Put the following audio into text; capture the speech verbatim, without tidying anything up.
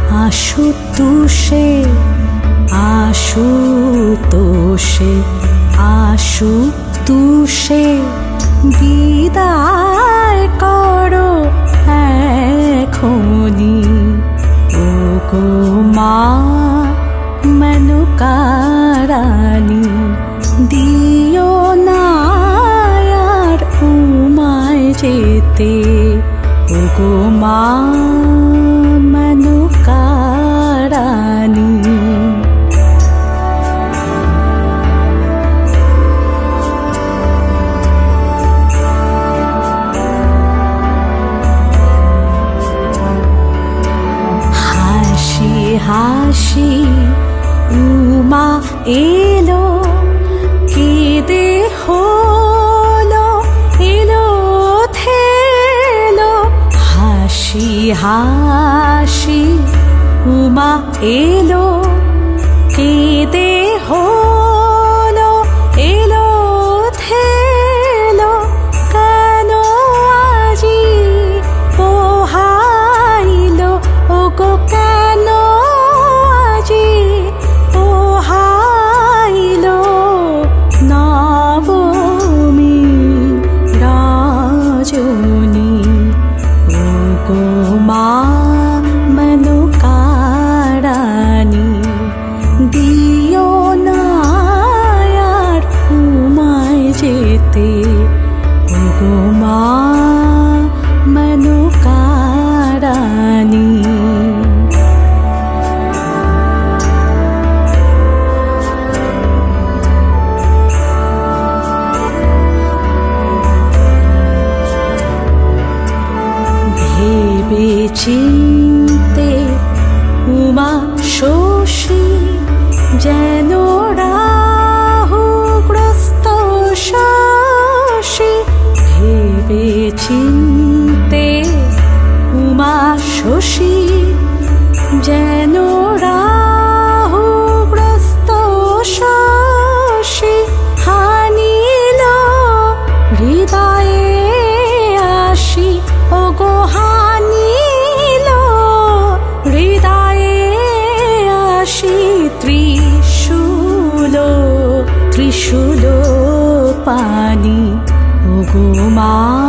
আশুতোষে আশুতোষে আশুতোষে বিদায় করো এখনি ওগো মা মেনকারানী, দিও না আর উমায় যেতে ওগো মা মেনকারানী। হাসি উমা এলো, কেঁদে হলো এলো থেলো। হাসি হাসি উমা এলো, কেঁদে হলো এলো থেলো। কেন আজি পোহাইলো ওগো, কেন আজি পোহাইলো নবমী রজনী ওগো মা মেনকারানী, দিও না আর উমায় যেতে ওগো মা মেনকারানী। ভেবে চিন্তে উমা শশী যেন রাহুগ্রস্ত শশী। ভেবে চিন্তে উমা শশী যেন রাহুগ্রস্ত শশী। হানিল হৃদয়ে আসি ওগো, হানিল হৃদয়ে আসি। ত্রিশূল ত্রিশূল পানি ওগো মা